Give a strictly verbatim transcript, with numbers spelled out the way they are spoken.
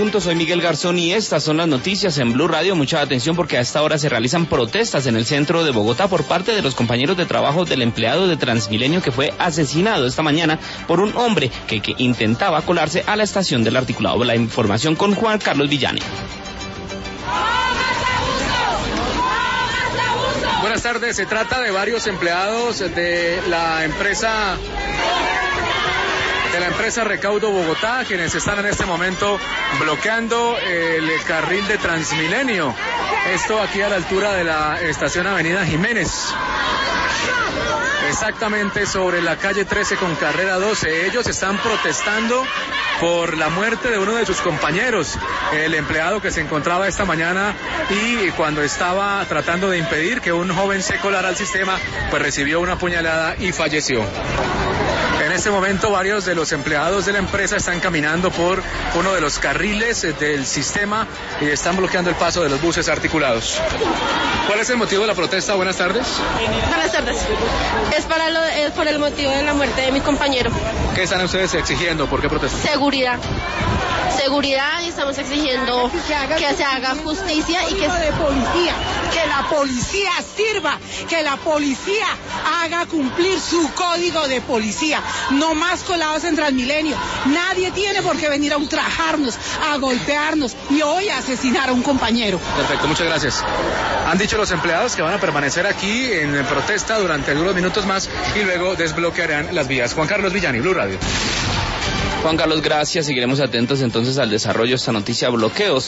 punto, soy Miguel Garzón y estas son las noticias en Blue Radio. Mucha atención porque a esta hora se realizan protestas en el centro de Bogotá por parte de los compañeros de trabajo del empleado de Transmilenio que fue asesinado esta mañana por un hombre que, que intentaba colarse a la estación del Articulado. La información con Juan Carlos Villani. Buenas tardes, se trata de varios empleados de la empresa de la empresa Recaudo Bogotá, quienes están en este momento bloqueando el carril de Transmilenio. Esto aquí a la altura de la estación Avenida Jiménez. Exactamente sobre la calle trece con carrera doce. Ellos están protestando por la muerte de uno de sus compañeros, el empleado que se encontraba esta mañana y cuando estaba tratando de impedir que un joven se colara al sistema, pues recibió una puñalada y falleció. En este momento varios de los empleados de la empresa están caminando por uno de los carriles del sistema y están bloqueando el paso de los buses articulados. ¿Cuál es el motivo de la protesta? Buenas tardes. Buenas tardes. Es, para lo, es por el motivo de la muerte de mi compañero. ¿Qué están ustedes exigiendo? ¿Por qué protestan? Seguridad. Seguridad y estamos exigiendo que se haga justicia y que de policía, que la policía sirva, que la policía haga cumplir su código de policía. No más colados en Transmilenio. Nadie tiene por qué venir a ultrajarnos, a golpearnos y hoy a asesinar a un compañero. Perfecto, muchas gracias. Han dicho los empleados que van a permanecer aquí en protesta durante algunos minutos más y luego desbloquearán las vías. Juan Carlos Villani, Blue Radio. Juan Carlos, gracias. Seguiremos atentos entonces al desarrollo de esta noticia. Bloqueos